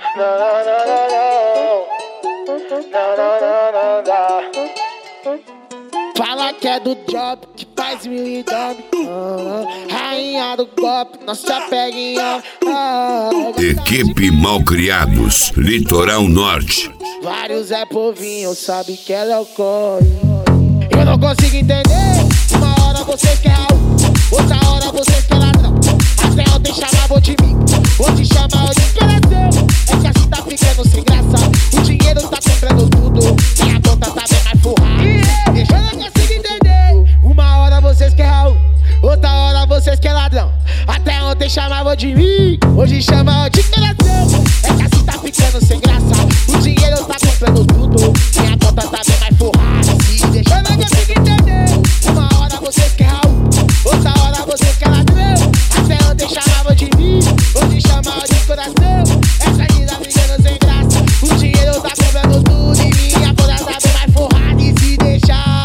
Fala que é do job, que faz mil e dobre. Rainha do golpe, não se apega em homem. Equipe Malcriados, Litoral Norte. Vários é povinho, sabe que ela é o corre. Eu não consigo entender. Uma hora você quer Raul, outra hora você quer ladrão. Até ontem chamava de mim, hoje chama de coração. É que assim tá ficando sem graça. O dinheiro tá comprando tudo, minha conta tá bem mais forrada. Eu não consigo entender. Uma hora vocês quer Raul, outra hora vocês quer ladrão. Até ontem chamava de mim, hoje chama de coração. É que assim tá ficando sem graça. O dinheiro tá comprando tudo, minha conta tá bem mais forrada. Se deixa eu não consigo entender. Uma hora vocês quer Raul, outra hora vocês quer ladrão. Até ontem chamava de mim, hoje chama de coração. Essa vida brigando sem graça. O dinheiro tá comprando tudo e minha conta tá bem mais forrada. E se deixar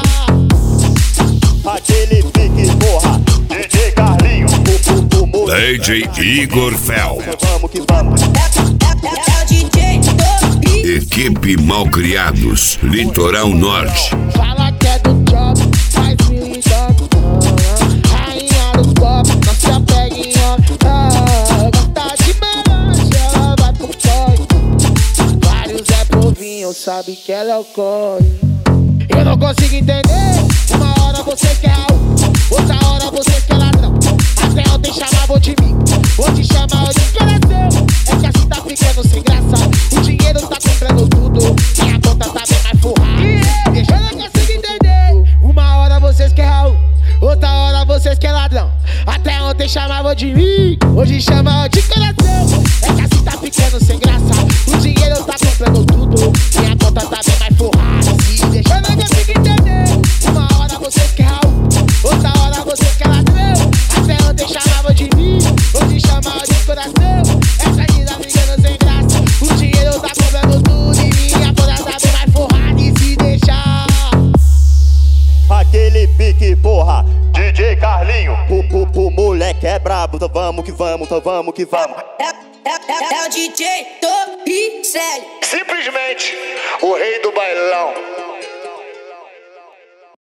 aquele pique, porra, DJ Carlinho, DJ Igor Fel. Vamos que vamos. É o DJ Tobi. Equipe Malcriados, Litoral Norte. fala que é do job, faz mil e dobre. Rainha do golpe, não se apega em homem. Gosta de melange, ela vai pro corre. Vários é povinho, sabe que ela é o corre. Eu não consigo entender. Uma hora você quer Raul, outra hora você quer ladrão. Até ontem chamava de mim, hoje chama de coração. É que assim tá ficando sem graça. O dinheiro tá comprando tudo, minha conta tá bem mais forrada. Deixa eu não consigo entender. Uma hora vocês quer Raul, outra hora vocês quer ladrão. Até ontem chamava de mim, hoje chama de coração. É que assim tá ficando sem graça. O dinheiro tá comprando tudo, minha conta tá bem mais forrada. Se deixa eu não consigo entender. Uma hora vocês quer Raul, outra hora vocês quer ladrão. Até ontem chamava de mim, hoje chama de coração. Essa vida brigando sem graça. O dinheiro tá comprando tudo e minha conta tá bem mais forrada. E se deixar Aquele pique, porra, DJ Carlinho, moleque é brabo, então vamos que vamos, então vamos que vamos. É o DJ Tobi, sério. Simplesmente o rei do bailão.